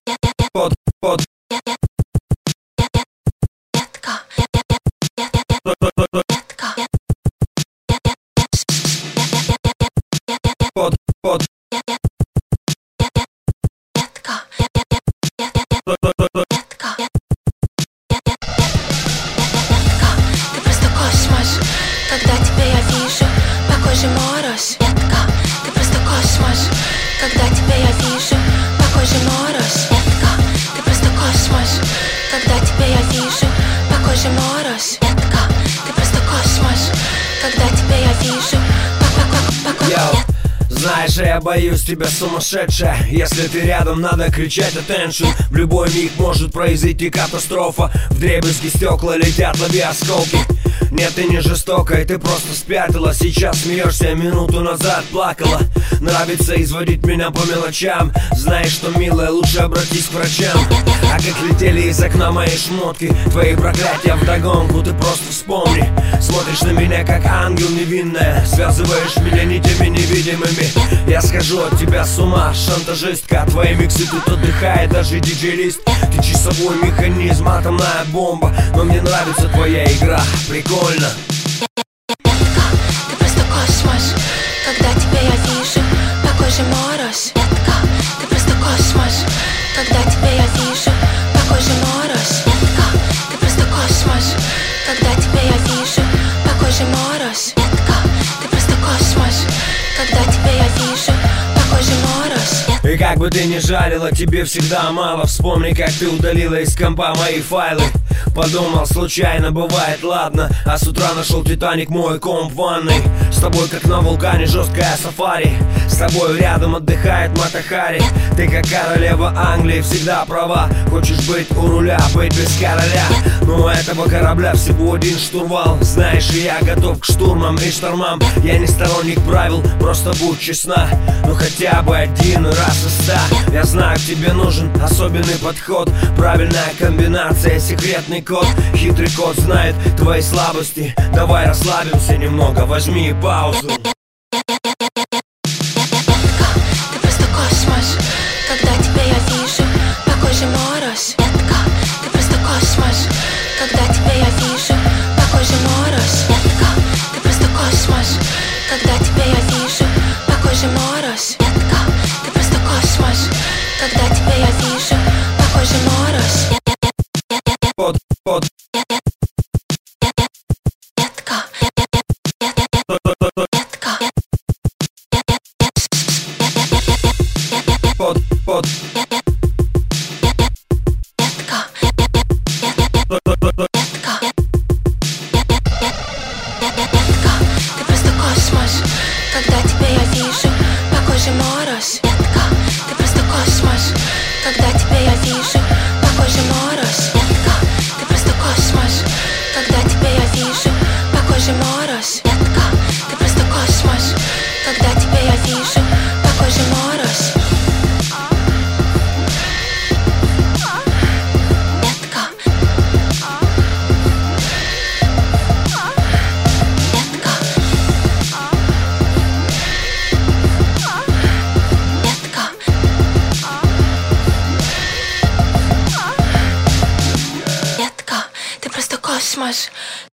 Под Ты просто космос, когда тебя я вижу, похоже мороз. Детка, ты просто космос, когда тебя я вижу, похоже мороз. Детка, ты просто космос, когда тебя я вижу, похоже мороз. Детка, ты просто космос, когда тебя я вижу, знаешь, я боюсь тебя, сумасшедшая. Если ты рядом, надо кричать attention. В любой миг может произойти катастрофа. Вдребезги стекла летят, лови осколки. Нет, ты не жестокая, ты просто спятила. Сейчас смеешься, минуту назад плакала. Нравится изводить меня по мелочам. Знаешь что, милая, лучше обратись к врачам. А как летели из окна мои шмотки, твои проклятия вдогонку, ты просто вспомни. Смотришь на меня как ангел невинная, связываешь меня нитями невидимыми. Я схожу от тебя с ума, шантажистка. Твои миксы тут отдыхает даже диджей-лист. Ты часовой механизм, атомная бомба. Но мне нравится твоя игра, прикольно. ты просто космос, когда тебя я вижу, похоже мороз. Детка, ты просто космос, когда тебя я вижу, похоже мороз. Детка, ты просто космос, когда тебя я вижу, похоже мороз. Детка, ты просто космос, когда тебя я вижу, похоже мороз. И как бы ты ни жалила, тебе всегда мало. Вспомни, как ты удалила из компа мои файлы. Подумал, случайно бывает, ладно. А с утра нашел Титаник, мой комп в ванной. С тобой как на вулкане жесткая сафари. С тобой рядом отдыхает Мата-Хари. Ты как королева Англии, всегда права. Хочешь быть у руля, быть без короля. Но у этого корабля всего один штурвал. Знаешь, я готов к штурмам и штормам. Я не сторонник правил, просто будь честна. Ну хотя бы один раз из 100. Я знаю, тебе нужен особенный подход. Правильная комбинация, секретный код. Хитрый код знает твои слабости. Давай расслабимся немного, возьми паузу. Ты просто космос, когда тебя я вижу, похоже мороз. Детка, ты просто космос, когда тебя я вижу, похоже мороз. Детка, ты просто космос, когда тебя я вижу, похоже мороз. Детка, ты просто космос, когда тебя я вижу, похоже мороз. Под Детка, детка, под детка, ты просто космос, когда тебя я вижу, похоже мороз. Детка, ты просто космос, когда тебя я вижу, похоже мороз. Детка, ты просто космос, когда тебя я вижу, похоже мороз. Детка, ты просто космос, когда тебя я вижу, похоже мороз. Детка, детка, ты просто космос,